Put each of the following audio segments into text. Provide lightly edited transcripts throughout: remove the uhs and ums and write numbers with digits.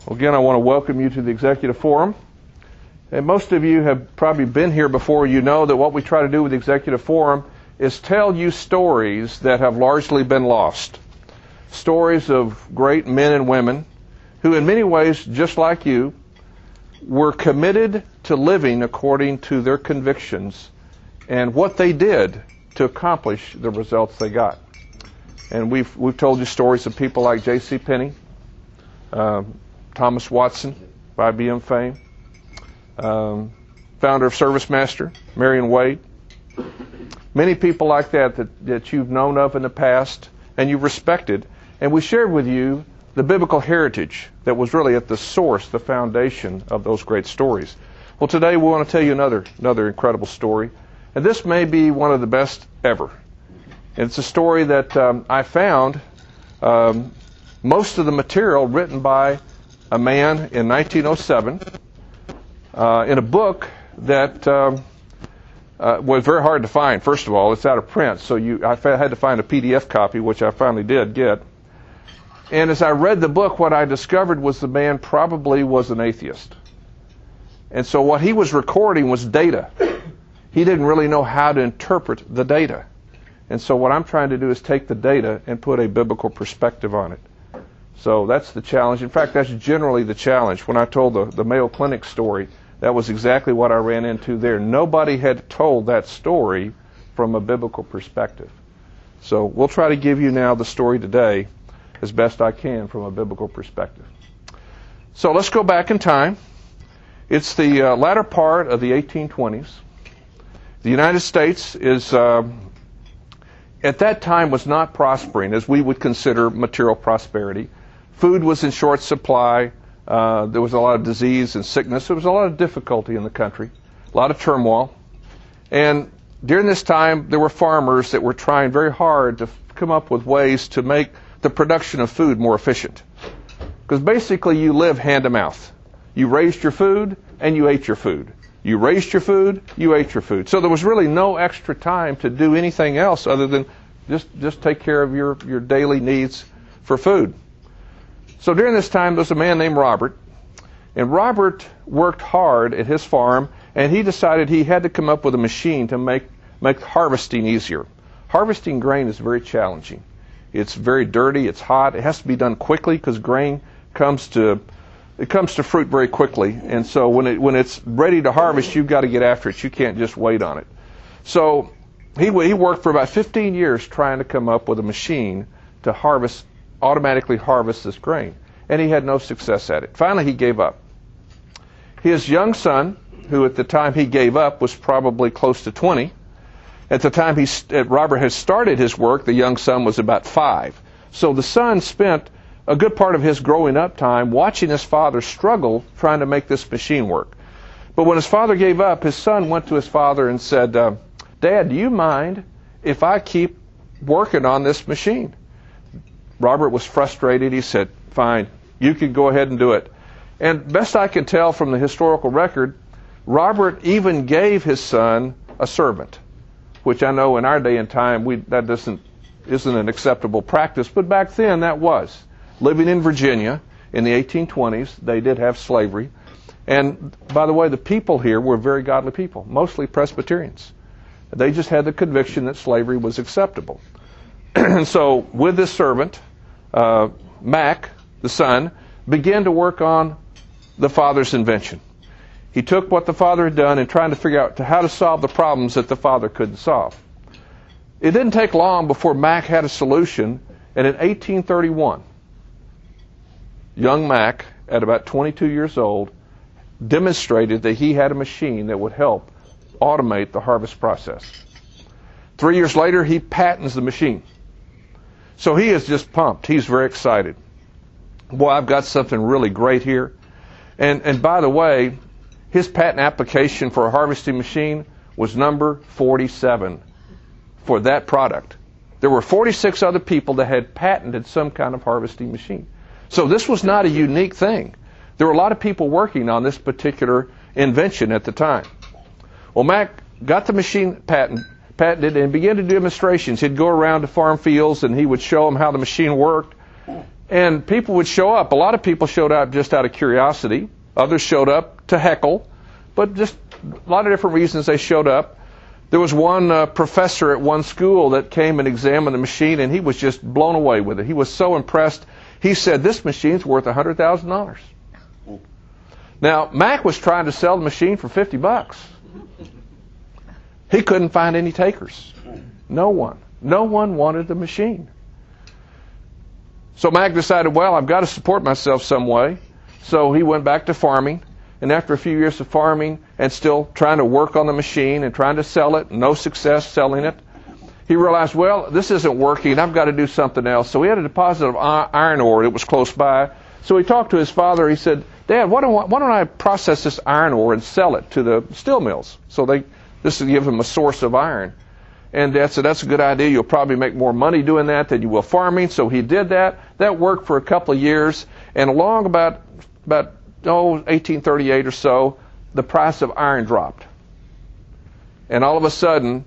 Again, I want to welcome you to the Executive Forum. And most of you have probably been here before. You know that what we try to do with the Executive Forum is tell you stories that have largely been lost. Stories of great men and women who in many ways, just like you, were committed to living according to their convictions and what they did to accomplish the results they got. And we've told you stories of people like J.C. Penney, Thomas Watson, of IBM fame, founder of ServiceMaster, Marion Wade. Many people like that you've known of in the past and you've respected. And we shared with you the biblical heritage that was really at the source, the foundation of those great stories. Well, today we want to tell you another incredible story. And this may be one of the best ever. And it's a story that I found most of the material written by a man in 1907 in a book that was very hard to find. First of all, it's out of print, so I had to find a PDF copy, which I finally did get. And as I read the book, what I discovered was the man probably was an atheist. And so what he was recording was data. He didn't really know how to interpret the data. And so what I'm trying to do is take the data and put a biblical perspective on it. So that's the challenge. In fact, that's generally the challenge. When I told the Mayo Clinic story, that was exactly what I ran into there. Nobody had told that story from a biblical perspective. So we'll try to give you now the story today as best I can from a biblical perspective. So let's go back in time. It's the latter part of the 1820s. The United States is, at that time, was not prospering as we would consider material prosperity. Food was in short supply. There was a lot of disease and sickness. There was a lot of difficulty in the country, a lot of turmoil. And during this time, there were farmers that were trying very hard to come up with ways to make the production of food more efficient. Because basically you live hand to mouth. You raised your food and you ate your food. You raised your food, you ate your food. So there was really no extra time to do anything else other than just take care of your daily needs for food. So during this time, there was a man named Robert. And Robert worked hard at his farm, and he decided he had to come up with a machine to make harvesting easier. Harvesting grain is very challenging. It's very dirty, it's hot, it has to be done quickly because grain comes to fruit very quickly. And so when it's ready to harvest, you've got to get after it. You can't just wait on it. So he worked for about 15 years trying to come up with a machine to automatically harvest this grain. And he had no success at it. Finally, he gave up. His young son, who at the time he gave up was probably close to 20, at the time Robert had started his work, the young son was about 5. So the son spent a good part of his growing up time watching his father struggle trying to make this machine work. But when his father gave up, his son went to his father and said, "Dad, do you mind if I keep working on this machine?" Robert was frustrated. He said, "Fine, you can go ahead and do it." And best I can tell from the historical record, Robert even gave his son a servant, which I know in our day and time that isn't an acceptable practice, but back then that was. Living in Virginia in the 1820s, they did have slavery. And by the way, the people here were very godly people, mostly Presbyterians. They just had the conviction that slavery was acceptable. And so with this servant, Mac, the son, began to work on the father's invention. He took what the father had done and trying to figure out how to solve the problems that the father couldn't solve. It didn't take long before Mac had a solution, and in 1831, young Mac, at about 22 years old, demonstrated that he had a machine that would help automate the harvest process. 3 years later, he patents the machine. So he is just pumped. He's very excited. Boy, I've got something really great here. And by the way, his patent application for a harvesting machine was number 47 for that product. There were 46 other people that had patented some kind of harvesting machine. So this was not a unique thing. There were a lot of people working on this particular invention at the time. Well, Mac got the machine patented and began to do demonstrations. He'd go around to farm fields and he would show them how the machine worked. And people would show up. A lot of people showed up just out of curiosity. Others showed up to heckle. But just a lot of different reasons they showed up. There was one professor at one school that came and examined the machine, and he was just blown away with it. He was so impressed. He said, this machine's worth $100,000. Now, Mac was trying to sell the machine for $50. He couldn't find any takers. No one. No one wanted the machine. So Mac decided, well, I've got to support myself some way. So he went back to farming. And after a few years of farming and still trying to work on the machine and trying to sell it, no success selling it, he realized, well, this isn't working. I've got to do something else. So he had a deposit of iron ore that was close by. So he talked to his father. He said, Dad, why don't I process this iron ore and sell it to the steel mills? So this will give them a source of iron. And Dad said, that's a good idea. You'll probably make more money doing that than you will farming. So he did that. That worked for a couple of years. And along about 1838 or so, the price of iron dropped. And all of a sudden,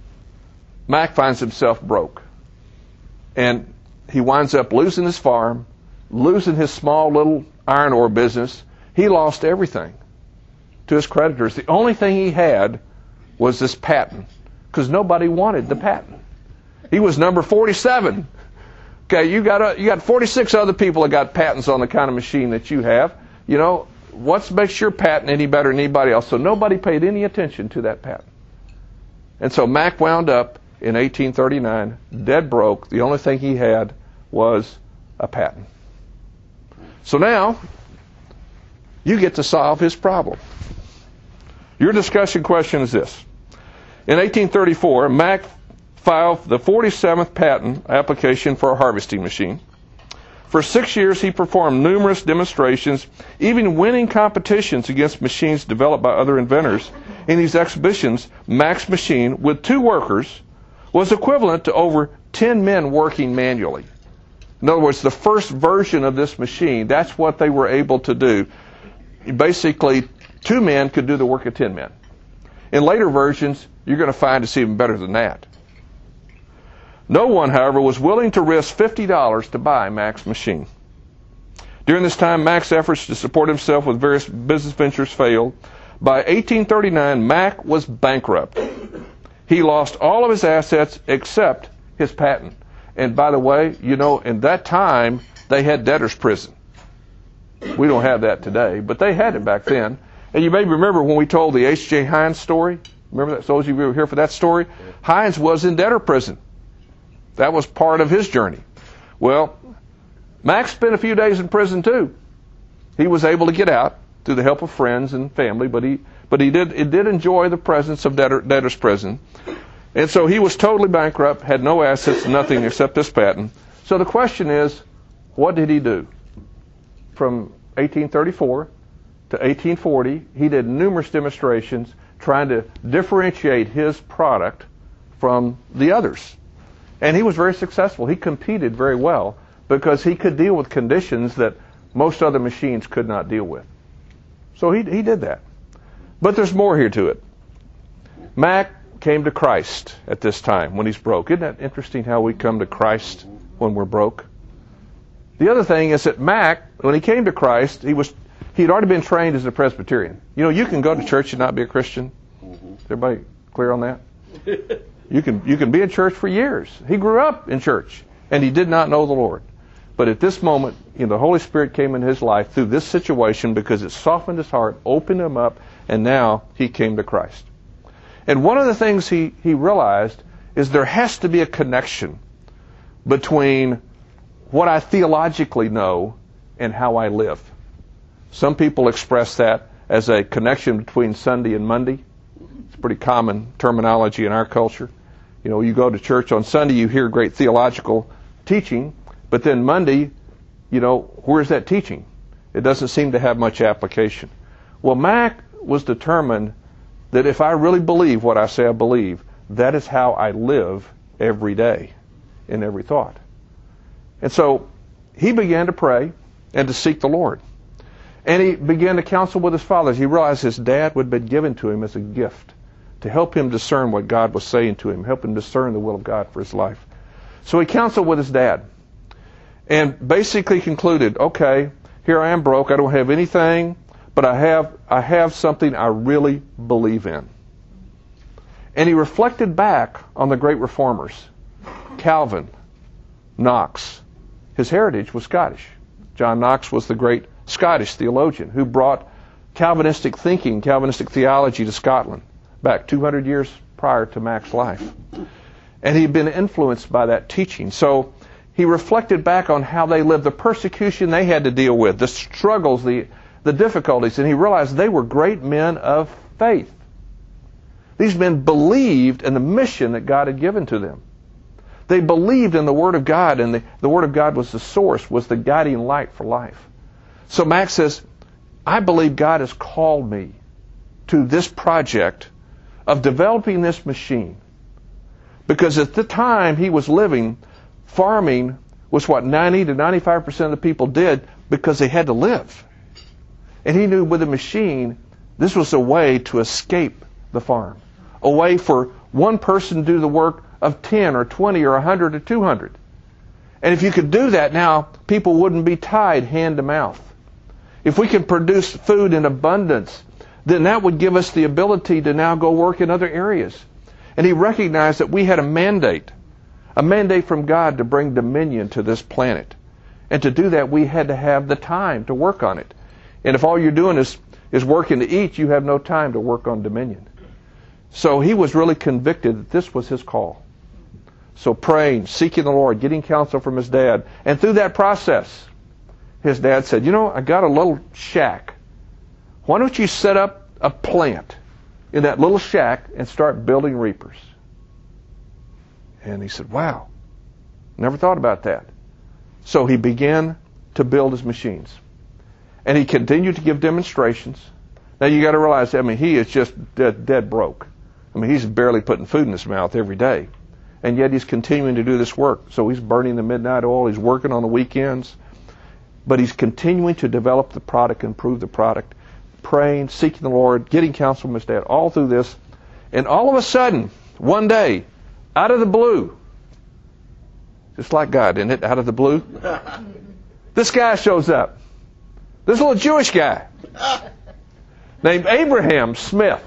Mac finds himself broke. And he winds up losing his farm, losing his small little iron ore business. He lost everything to his creditors. The only thing he had was this patent, because nobody wanted the patent. He was number 47. Okay, you got 46 other people that got patents on the kind of machine that you have. You know, what makes your patent any better than anybody else? So nobody paid any attention to that patent. And so Mac wound up in 1839, dead broke. The only thing he had was a patent. So now, you get to solve his problem. Your discussion question is this. In 1834, Mac filed the 47th patent application for a harvesting machine. For 6 years, he performed numerous demonstrations, even winning competitions against machines developed by other inventors. In these exhibitions, Mac's machine, with 2 workers, was equivalent to over 10 men working manually. In other words, the first version of this machine, that's what they were able to do. Basically, 2 men could do the work of 10 men. In later versions, you're going to find it's even better than that. No one, however, was willing to risk $50 to buy Mac's machine. During this time, Mac's efforts to support himself with various business ventures failed. By 1839, Mac was bankrupt. He lost all of his assets except his patent. And by the way, you know, in that time, they had debtor's prison. We don't have that today, but they had it back then. And you may remember when we told the H.J. Heinz story. Remember that? Those of you who were here for that story? Heinz was in debtor prison. That was part of his journey. Well, Mac spent a few days in prison too. He was able to get out through the help of friends and family, but he did enjoy the presence of debtor's prison. And so he was totally bankrupt, had no assets, nothing except this patent. So the question is, what did he do? From 1834 to 1840, he did numerous demonstrations trying to differentiate his product from the others. And he was very successful. He competed very well because he could deal with conditions that most other machines could not deal with. So he did that. But there's more here to it. Mac came to Christ at this time when he's broke. Isn't that interesting how we come to Christ when we're broke? The other thing is that Mac, when he came to Christ, he'd already been trained as a Presbyterian. You know, you can go to church and not be a Christian. Is everybody clear on that? You can be in church for years. He grew up in church, and he did not know the Lord. But at this moment, the Holy Spirit came in his life through this situation because it softened his heart, opened him up, and now he came to Christ. And one of the things he realized is there has to be a connection between what I theologically know and how I live. Some people express that as a connection between Sunday and Monday. It's pretty common terminology in our culture. You know, you go to church on Sunday, you hear great theological teaching, but then Monday, where's that teaching? It doesn't seem to have much application. Well, Mac was determined that if I really believe what I say I believe, that is how I live every day in every thought. And so he began to pray and to seek the Lord. And he began to counsel with his fathers. He realized his dad would have been given to him as a gift to help him discern what God was saying to him, help him discern the will of God for his life. So he counseled with his dad. and basically concluded, okay, here I am broke, I don't have anything, but I have something I really believe in. And he reflected back on the great reformers, Calvin, Knox. His heritage was Scottish. John Knox was the great Scottish theologian who brought Calvinistic thinking, Calvinistic theology to Scotland back 200 years prior to Mac's life. And he'd been influenced by that teaching. So he reflected back on how they lived, the persecution they had to deal with, the struggles, the difficulties, and he realized they were great men of faith. These men believed in the mission that God had given to them. They believed in the Word of God, and the Word of God was the source, was the guiding light for life. So Mac says, I believe God has called me to this project of developing this machine. Because at the time he was living, farming was what 90 to 95% of the people did because they had to live. And he knew with a machine, this was a way to escape the farm. A way for one person to do the work of 10 or 20 or 100 or 200. And if you could do that now, people wouldn't be tied hand to mouth. If we can produce food in abundance, then that would give us the ability to now go work in other areas. And he recognized that we had a mandate from God to bring dominion to this planet. And to do that, we had to have the time to work on it. And if all you're doing is working to eat, you have no time to work on dominion. So he was really convicted that this was his call. So praying, seeking the Lord, getting counsel from his dad. And through that process, his dad said, you know, I got a little shack. Why don't you set up a plant in that little shack and start building reapers? And he said, wow, never thought about that. So he began to build his machines. And he continued to give demonstrations. Now you got to realize, I mean, he is just dead broke. I mean, he's barely putting food in his mouth every day. And yet he's continuing to do this work. So he's burning the midnight oil. He's working on the weekends. But he's continuing to develop the product, improve the product, praying, seeking the Lord, getting counsel from his dad, all through this. And all of a sudden, one day, out of the blue, just like God, isn't it? Out of the blue, this guy shows up. This little Jewish guy named Abraham Smith.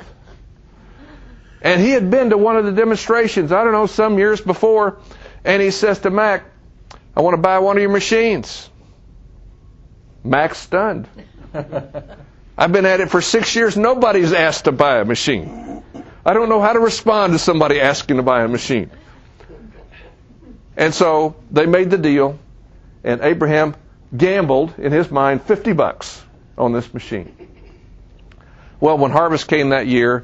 And he had been to one of the demonstrations, I don't know, some years before, and he says to Mac, I want to buy one of your machines. Mac's stunned. I've been at it for 6 years. Nobody's asked to buy a machine. I don't know how to respond to somebody asking to buy a machine. And so they made the deal, and Abraham gambled, in his mind, $50 on this machine. Well, when harvest came that year,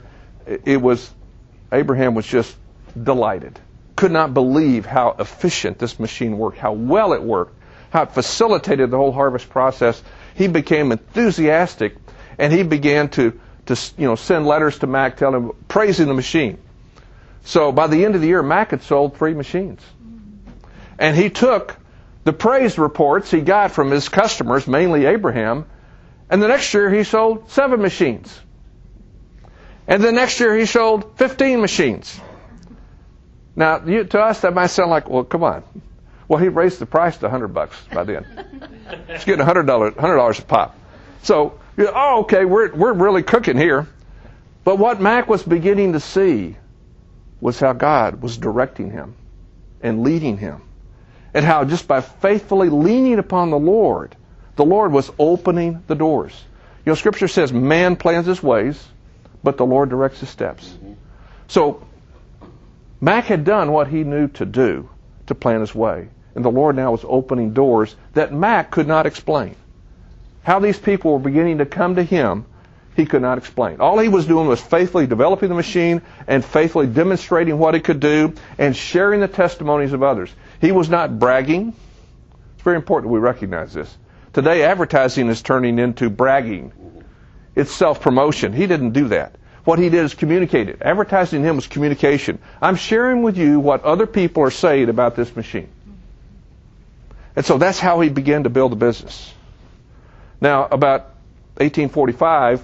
Abraham was just delighted. Could not believe how efficient this machine worked, how well it worked, how it facilitated the whole harvest process. He became enthusiastic, and he began to send letters to Mac telling him, praising the machine. So by the end of the year, Mac had sold 3 machines. And he took the praise reports he got from his customers, mainly Abraham, and the next year he sold 7 machines. And the next year he sold 15 machines. Now, to us that might sound like, well, come on. Well, he raised the price to $100 by then. He's getting $100 a pop. So, okay, we're really cooking here. But what Mac was beginning to see was how God was directing him and leading him. And how just by faithfully leaning upon the Lord was opening the doors. You know, Scripture says man plans his ways, but the Lord directs his steps. So Mac had done what he knew to do to plan his way. And the Lord now was opening doors that Mac could not explain. How these people were beginning to come to him, he could not explain. All he was doing was faithfully developing the machine and faithfully demonstrating what it could do and sharing the testimonies of others. He was not bragging. It's very important we recognize this. Today, advertising is turning into bragging. It's self-promotion. He didn't do that. What he did is communicate it. Advertising him was communication. I'm sharing with you what other people are saying about this machine. And so that's how he began to build a business. Now, about 1845,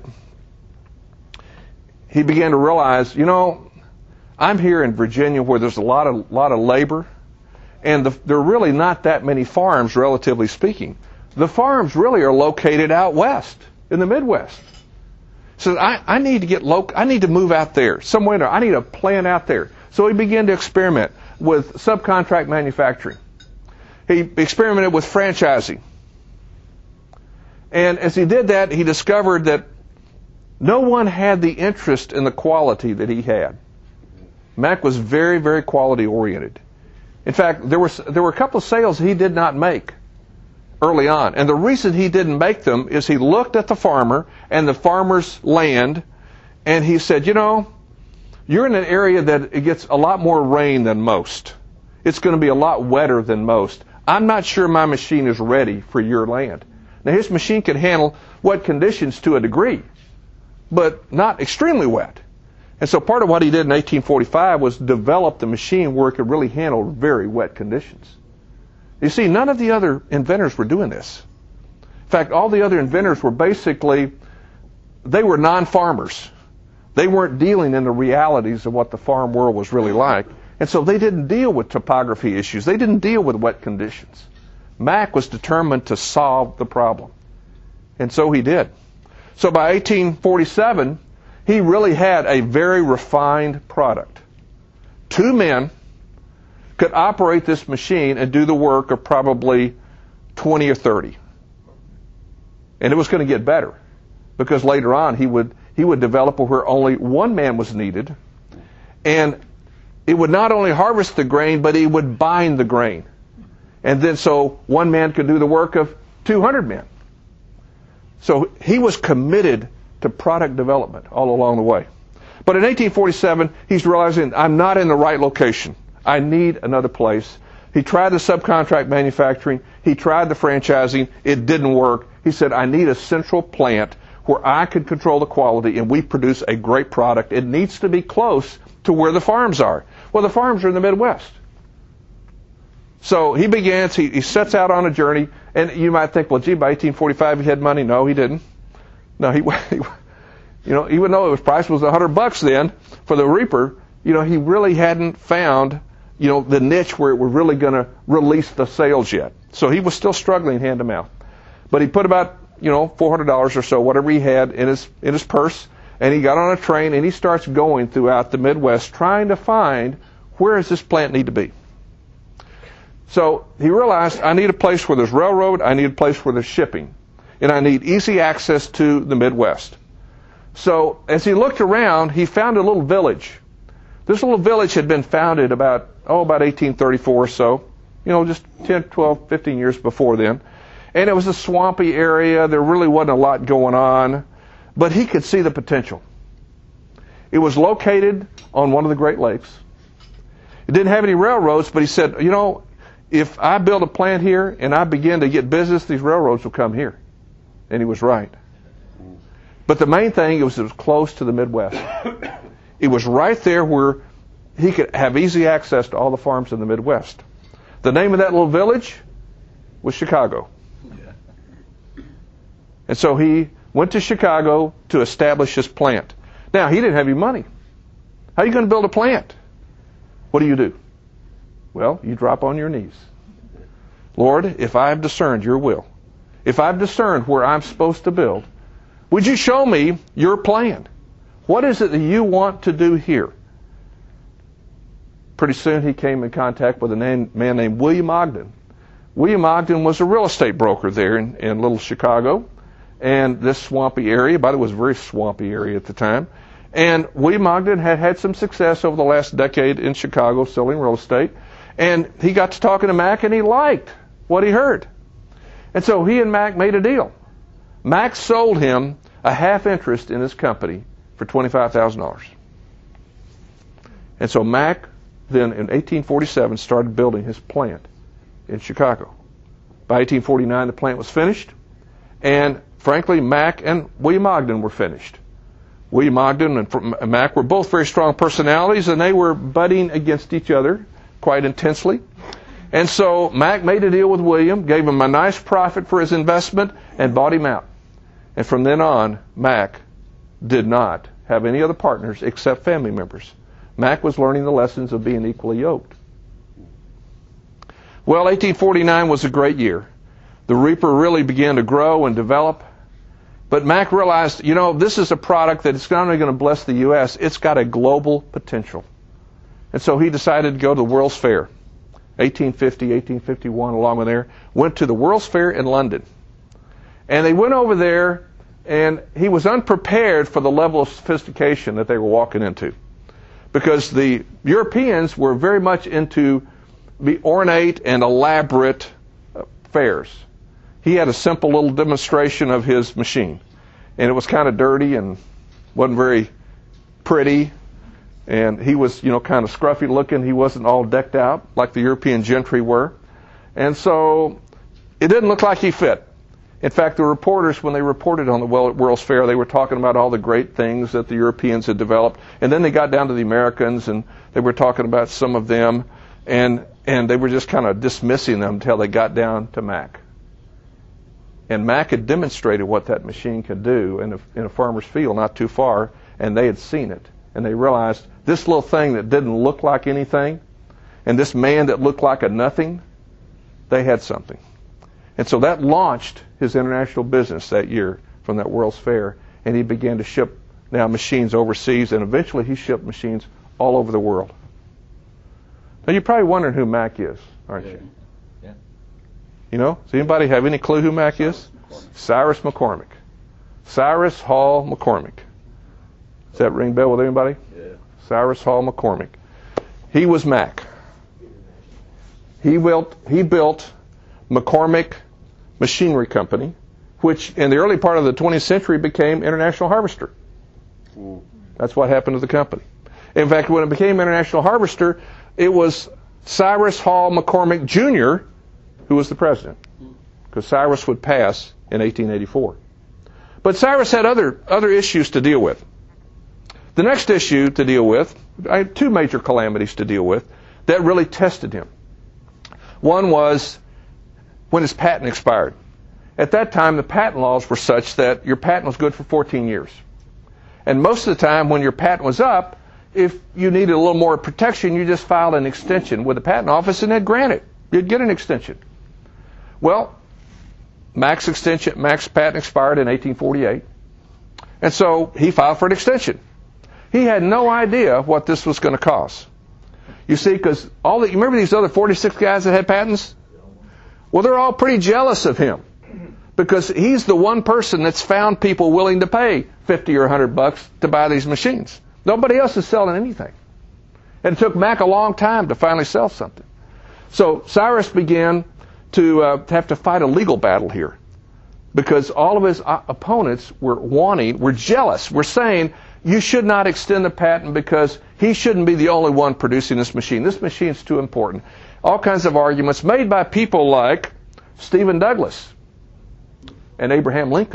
he began to realize, I'm here in Virginia where there's a lot of labor, And there are really not that many farms, relatively speaking. The farms really are located out west, in the Midwest. So I need to I need to move out there, somewhere. I need a plant out there. So he began to experiment with subcontract manufacturing. He experimented with franchising. And as he did that, he discovered that no one had the interest in the quality that he had. Mack was very, very quality oriented. In fact, there were a couple of sales he did not make early on. And the reason he didn't make them is he looked at the farmer and the farmer's land, and he said, you're in an area that it gets a lot more rain than most. It's going to be a lot wetter than most. I'm not sure my machine is ready for your land. Now, his machine can handle wet conditions to a degree, but not extremely wet. And so part of what he did in 1845 was develop the machine where it could really handle very wet conditions. You see, none of the other inventors were doing this. In fact, all the other inventors were they were non-farmers. They weren't dealing in the realities of what the farm world was really like. And so they didn't deal with topography issues. They didn't deal with wet conditions. Mack was determined to solve the problem. And so he did. So by 1847, he really had a very refined product. 2 men could operate this machine and do the work of probably 20 or 30. And it was going to get better, because later on he would develop where only 1 man was needed, and it would not only harvest the grain, but he would bind the grain. And then so 1 man could do the work of 200 men. So he was committed to product development all along the way. But in 1847, he's realizing, I'm not in the right location. I need another place. He tried the subcontract manufacturing. He tried the franchising. It didn't work. He said, I need a central plant where I can control the quality and we produce a great product. It needs to be close to where the farms are. Well, the farms are in the Midwest. So he sets out on a journey, and you might think, well, gee, by 1845 he had money. No, he didn't. No, even though his price was $100 then for the reaper, he really hadn't found, the niche where it was really going to release the sales yet. So he was still struggling hand to mouth. But he put about, $400 or so, whatever he had in his purse, and he got on a train and he starts going throughout the Midwest trying to find, where does this plant need to be? So he realized, I need a place where there's railroad, I need a place where there's shipping, and I need easy access to the Midwest. So as he looked around, he found a little village. This little village had been founded about 1834 or so, just 10, 12, 15 years before then. And it was a swampy area. There really wasn't a lot going on, but he could see the potential. It was located on one of the Great Lakes. It didn't have any railroads, but he said, if I build a plant here and I begin to get business, these railroads will come here. And he was right. But the main thing it was close to the Midwest. It was right there where he could have easy access to all the farms in the Midwest. The name of that little village was Chicago. And so he went to Chicago to establish his plant. Now, he didn't have any money. How are you going to build a plant? What do? Well, you drop on your knees. Lord, if I have discerned your will, if I've discerned where I'm supposed to build, would you show me your plan? What is it that you want to do here? Pretty soon he came in contact with a man named William Ogden. William Ogden was a real estate broker there in Little Chicago, and this swampy area, by the way, it was a very swampy area at the time. And William Ogden had had some success over the last decade in Chicago selling real estate. And he got to talking to Mack, and he liked what he heard. And so he and Mack made a deal. Mack sold him a half interest in his company for $25,000. And so Mack then in 1847 started building his plant in Chicago. By 1849 the plant was finished, and frankly Mack and William Ogden were finished. William Ogden and Mack were both very strong personalities, and they were butting against each other quite intensely. And so Mack made a deal with William, gave him a nice profit for his investment, and bought him out. And from then on, Mack did not have any other partners except family members. Mack was learning the lessons of being equally yoked. Well, 1849 was a great year. The Reaper really began to grow and develop. But Mack realized, this is a product that is not only going to bless the U.S., it's got a global potential. And so he decided to go to the World's Fair, 1850, 1851, along with there, went to the World's Fair in London. And they went over there, and he was unprepared for the level of sophistication that they were walking into. Because the Europeans were very much into the ornate and elaborate fairs. He had a simple little demonstration of his machine. And it was kind of dirty and wasn't very pretty. And he was, kind of scruffy looking. He wasn't all decked out like the European gentry were. And so it didn't look like he fit. In fact, the reporters, when they reported on the World's Fair, they were talking about all the great things that the Europeans had developed. And then they got down to the Americans, and they were talking about some of them. And they were just kind of dismissing them until they got down to Mack. And Mack had demonstrated what that machine could do in a farmer's field not too far, and they had seen it. And they realized this little thing that didn't look like anything, and this man that looked like a nothing, they had something. And so that launched his international business that year from that World's Fair, and he began to ship now machines overseas, and eventually he shipped machines all over the world. Now you're probably wondering who Mack is, aren't you? Yeah. Does anybody have any clue who Mack is? Cyrus McCormick. Cyrus Hall McCormick. Does that ring bell with anybody? Yeah. Cyrus Hall McCormick. He was Mack. He built McCormick Machinery Company, which in the early part of the 20th century became International Harvester. That's what happened to the company. In fact, when it became International Harvester, it was Cyrus Hall McCormick Jr. who was the president, because Cyrus would pass in 1884. But Cyrus had other issues to deal with. The next issue to deal with, I had two major calamities to deal with that really tested him. One was when his patent expired. At that time, the patent laws were such that your patent was good for 14 years. And most of the time when your patent was up, if you needed a little more protection, you just filed an extension with the patent office and they'd grant it. You'd get an extension. Well, Mack's patent expired in 1848. And so he filed for an extension. He had no idea what this was going to cost. You see, because you remember these other 46 guys that had patents? Well, they're all pretty jealous of him because he's the one person that's found people willing to pay $50 or $100 to buy these machines. Nobody else is selling anything. And it took Mack a long time to finally sell something. So Cyrus began to have to fight a legal battle here because all of his opponents were jealous. Were saying, you should not extend the patent because he shouldn't be the only one producing this machine. This machine's too important. All kinds of arguments made by people like Stephen Douglas and Abraham Lincoln.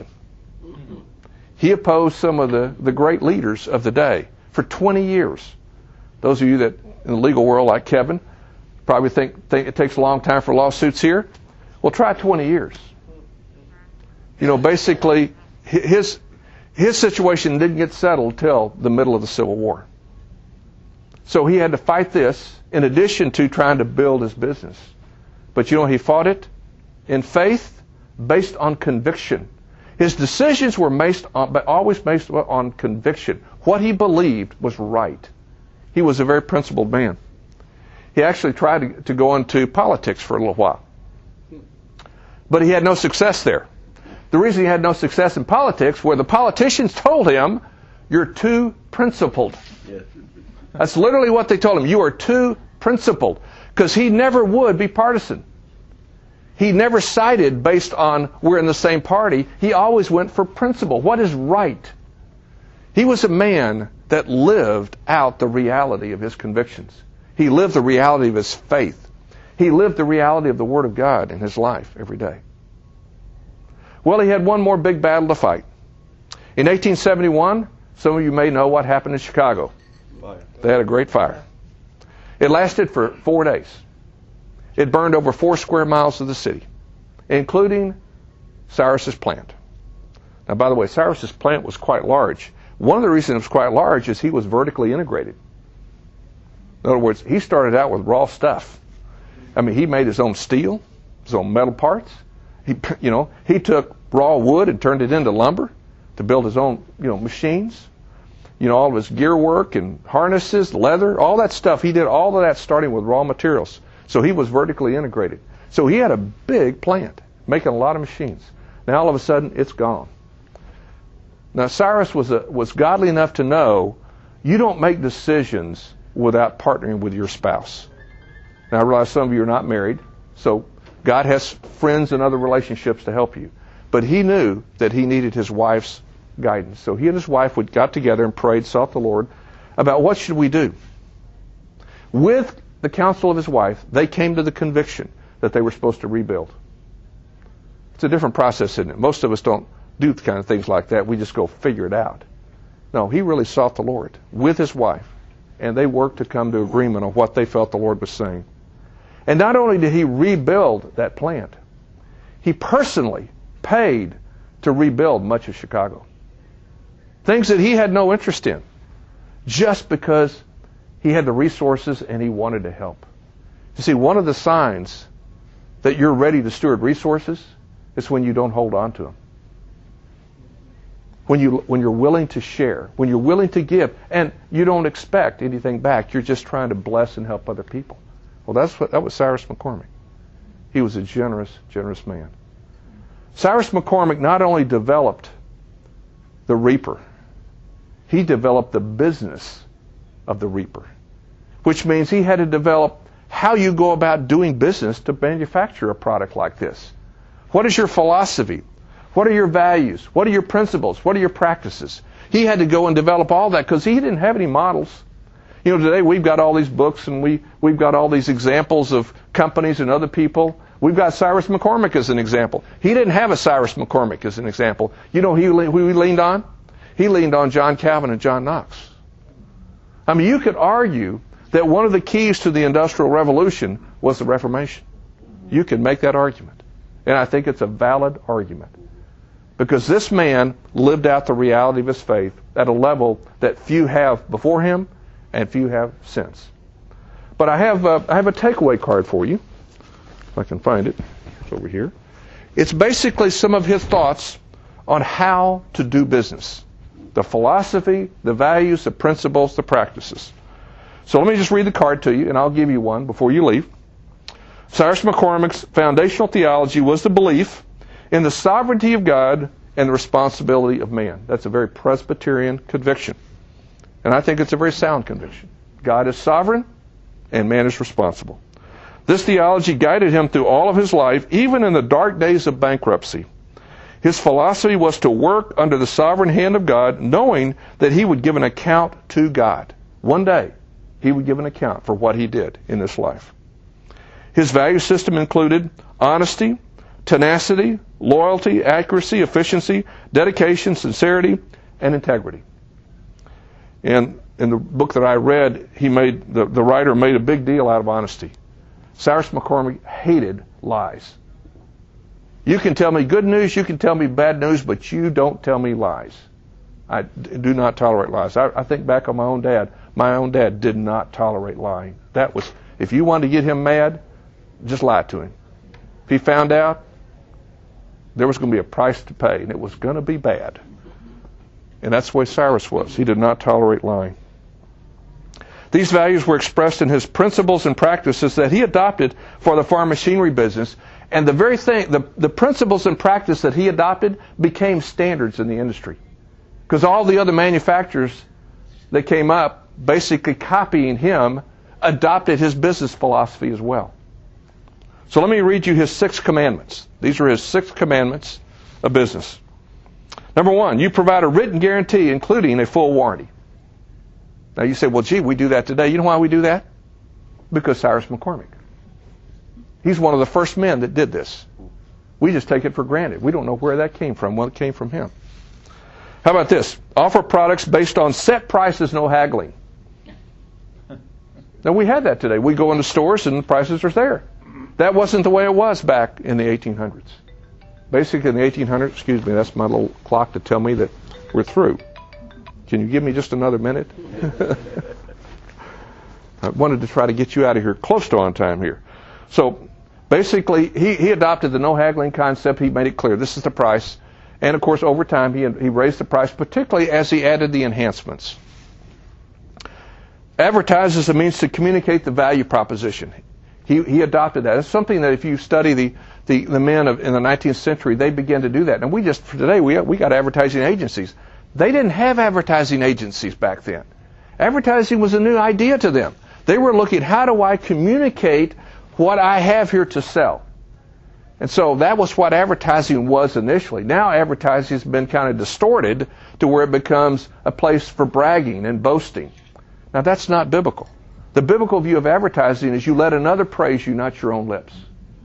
He opposed some of the great leaders of the day for 20 years. Those of you that in the legal world like Kevin probably think it takes a long time for lawsuits here. Well, try 20 years. Basically, his situation didn't get settled till the middle of the Civil War. So he had to fight this in addition to trying to build his business. But he fought it in faith based on conviction. His decisions were always based on conviction. What he believed was right. He was a very principled man. He actually tried to go into politics for a little while. But he had no success there. The reason he had no success in politics were the politicians told him, you're too principled. Yes. That's literally what they told him. You are too principled. Because he never would be partisan. He never sided based on we're in the same party. He always went for principle. What is right? He was a man that lived out the reality of his convictions. He lived the reality of his faith. He lived the reality of the Word of God in his life every day. Well, he had one more big battle to fight. In 1871, some of you may know what happened in Chicago. Fire. They had a great fire. It lasted for 4 days. It burned over 4 square miles of the city, including Cyrus's plant. Now, by the way, Cyrus's plant was quite large. One of the reasons it was quite large is he was vertically integrated. In other words, he started out with raw stuff. I mean, he made his own steel, his own metal parts. He took raw wood and turned it into lumber to build his own, machines. All of his gear work and harnesses, leather, all that stuff. He did all of that starting with raw materials. So he was vertically integrated. So he had a big plant making a lot of machines. Now all of a sudden, it's gone. Now Cyrus was godly enough to know you don't make decisions without partnering with your spouse. Now I realize some of you are not married, so God has friends and other relationships to help you. But he knew that he needed his wife's guidance. So he and his wife got together and prayed, sought the Lord about what should we do. With the counsel of his wife, they came to the conviction that they were supposed to rebuild. It's a different process, isn't it? Most of us don't do the kind of things like that. We just go figure it out. No, he really sought the Lord with his wife, and they worked to come to agreement on what they felt the Lord was saying. And not only did he rebuild that plant, he personally paid to rebuild much of Chicago. Things that he had no interest in, just because he had the resources and he wanted to help. You see, one of the signs that you're ready to steward resources is when you don't hold on to them. When you're willing to share, when you're willing to give, and you don't expect anything back. You're just trying to bless and help other people. Well, that was Cyrus McCormick. He was a generous, generous man. Cyrus McCormick not only developed the reaper, he developed the business of the reaper, which means he had to develop how you go about doing business to manufacture a product like this. What is your philosophy? What are your values? What are your principles? What are your practices? He had to go and develop all that because he didn't have any models. Today we've got all these books and we've got all these examples of companies and other people. We've got Cyrus McCormick as an example. He didn't have a Cyrus McCormick as an example. Who he leaned on? He leaned on John Calvin and John Knox. I mean, you could argue that one of the keys to the Industrial Revolution was the Reformation. You can make that argument. And I think it's a valid argument. Because this man lived out the reality of his faith at a level that few have before him and few have since. But I have a takeaway card for you. If I can find it. It's over here. It's basically some of his thoughts on how to do business. The philosophy, the values, the principles, the practices. So let me just read the card to you, and I'll give you one before you leave. Cyrus McCormick's foundational theology was the belief in the sovereignty of God and the responsibility of man. That's a very Presbyterian conviction. And I think it's a very sound conviction. God is sovereign, and man is responsible. This theology guided him through all of his life, even in the dark days of bankruptcy. His philosophy was to work under the sovereign hand of God, knowing that he would give an account to God. One day, he would give an account for what he did in this life. His value system included honesty, tenacity, loyalty, accuracy, efficiency, dedication, sincerity, and integrity. And in the book that I read, the writer made a big deal out of honesty. Cyrus McCormick hated lies. You can tell me good news, you can tell me bad news, but you don't tell me lies. I do not tolerate lies. I think back on my own dad. My own dad did not tolerate lying. If you wanted to get him mad, just lie to him. If he found out, there was going to be a price to pay, and it was going to be bad. And that's the way Cyrus was. He did not tolerate lying. These values were expressed in his principles and practices that he adopted for the farm machinery business. And the very thing, the principles and practice that he adopted became standards in the industry. Because all the other manufacturers that came up, basically copying him, adopted his business philosophy as well. So let me read you his 6 commandments. These are his 6 commandments of business. Number 1, you provide a written guarantee, including a full warranty. Now you say, well, gee, we do that today. You know why we do that? Because Cyrus McCormick. He's one of the first men that did this. We just take it for granted. We don't know where that came from. Well, it came from him. How about this? Offer products based on set prices, no haggling. Now, we had that today. We go into stores and the prices are there. That wasn't the way it was back in the 1800s. Basically, in the 1800s, excuse me, that's my little clock to tell me that we're through. Can you give me just another minute? I wanted to try to get you out of here close to on time here. So basically, he adopted the no haggling concept. He made it clear, this is the price. And of course, over time, he raised the price, particularly as he added the enhancements. Advertise is a means to communicate the value proposition. He adopted that. It's something that if you study the men in the 19th century, they began to do that. And today we got advertising agencies. They didn't have advertising agencies back then. Advertising was a new idea to them. They were looking, how do I communicate what I have here to sell? And so that was what advertising was initially. Now advertising has been kind of distorted to where it becomes a place for bragging and boasting. Now that's not biblical. The biblical view of advertising is you let another praise you, not your own lips.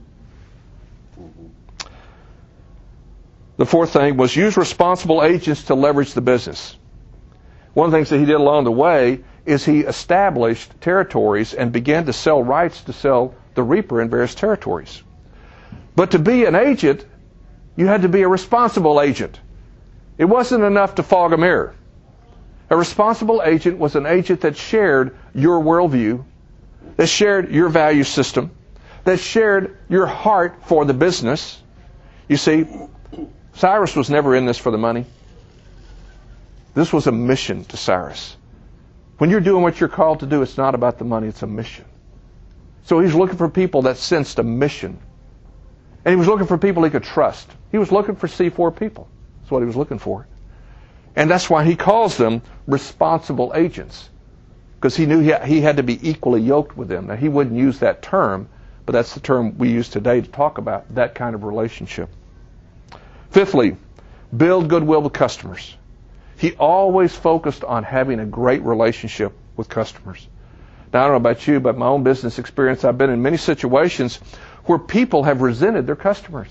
The fourth thing was use responsible agents to leverage the business. One of the things that he did along the way is he established territories and began to sell rights to sell the reaper in various territories. But to be an agent, you had to be a responsible agent. It wasn't enough to fog a mirror. A responsible agent was an agent that shared your worldview, that shared your value system, that shared your heart for the business. You see, Cyrus was never in this for the money. This was a mission to Cyrus. When you're doing what you're called to do, it's not about the money, it's a mission. So he's looking for people that sensed a mission. And he was looking for people he could trust. He was looking for C4 people. That's what he was looking for. And that's why he calls them responsible agents. Because he knew he had to be equally yoked with them. Now, he wouldn't use that term, but that's the term we use today to talk about that kind of relationship. Fifthly, build goodwill with customers. He always focused on having a great relationship with customers. Now, I don't know about you, but my own business experience, I've been in many situations where people have resented their customers.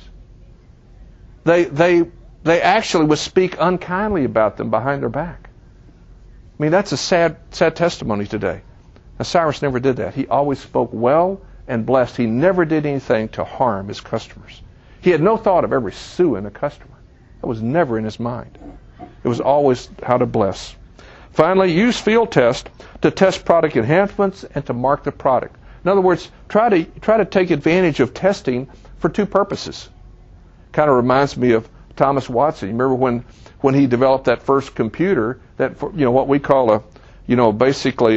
They actually would speak unkindly about them behind their back. I mean, that's a sad testimony today. Now, Cyrus never did that. He always spoke well and blessed. He never did anything to harm his customers. He had no thought of ever suing a customer. That was never in his mind. It was always how to bless. Finally, use field tests to test product enhancements and to mark the product. In other words, try to take advantage of testing for two purposes. Kind of reminds me of Thomas Watson. You remember when he developed that first computer, that what we call basically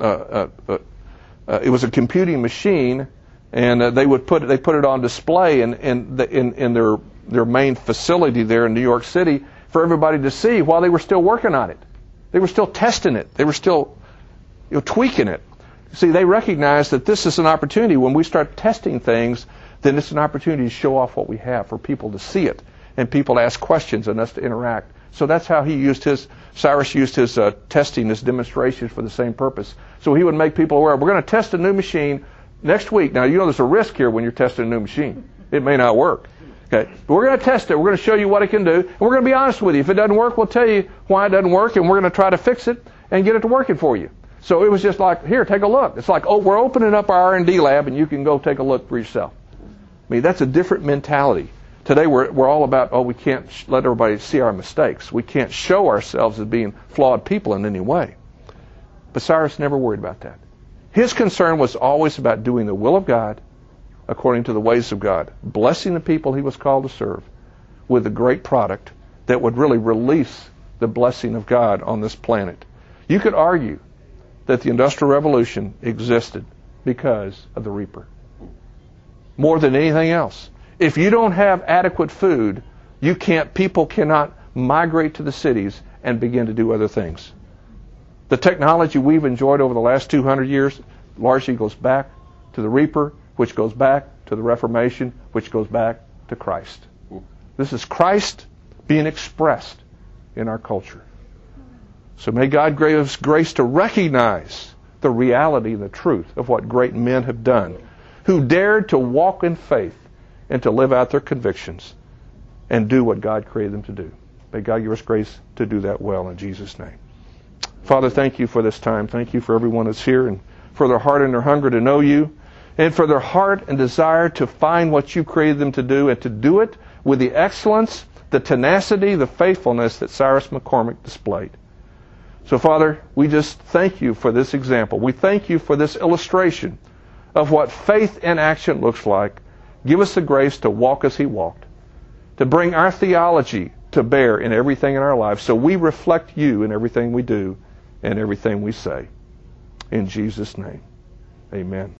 it was a computing machine, and they put it on display in their main facility there in New York City for everybody to see while they were still working on it. They were still testing it. They were still tweaking it. See, they recognize that this is an opportunity. When we start testing things, then it's an opportunity to show off what we have for people to see it and people to ask questions and us to interact. So that's how Cyrus used his testing, his demonstrations for the same purpose. So he would make people aware, we're going to test a new machine next week. Now, there's a risk here when you're testing a new machine. It may not work. Okay, but we're going to test it. We're going to show you what it can do. And we're going to be honest with you. If it doesn't work, we'll tell you why it doesn't work, and we're going to try to fix it and get it to working for you. So it was just like, here, take a look. It's like, we're opening up our R&D lab, and you can go take a look for yourself. I mean, that's a different mentality. Today we're all about, we can't let everybody see our mistakes. We can't show ourselves as being flawed people in any way. But Cyrus never worried about that. His concern was always about doing the will of God according to the ways of God, blessing the people he was called to serve with a great product that would really release the blessing of God on this planet. You could argue that the Industrial Revolution existed because of the reaper. More than anything else. If you don't have adequate food, people cannot migrate to the cities and begin to do other things. The technology we've enjoyed over the last 200 years largely goes back to the reaper, which goes back to the Reformation, which goes back to Christ. This is Christ being expressed in our culture. So may God give us grace to recognize the reality and the truth of what great men have done, who dared to walk in faith and to live out their convictions and do what God created them to do. May God give us grace to do that well in Jesus' name. Father, thank you for this time. Thank you for everyone that's here and for their heart and their hunger to know you, and for their heart and desire to find what you created them to do, and to do it with the excellence, the tenacity, the faithfulness that Cyrus McCormick displayed. So, Father, we just thank you for this example. We thank you for this illustration of what faith in action looks like. Give us the grace to walk as He walked, to bring our theology to bear in everything in our lives so we reflect You in everything we do and everything we say. In Jesus' name, amen.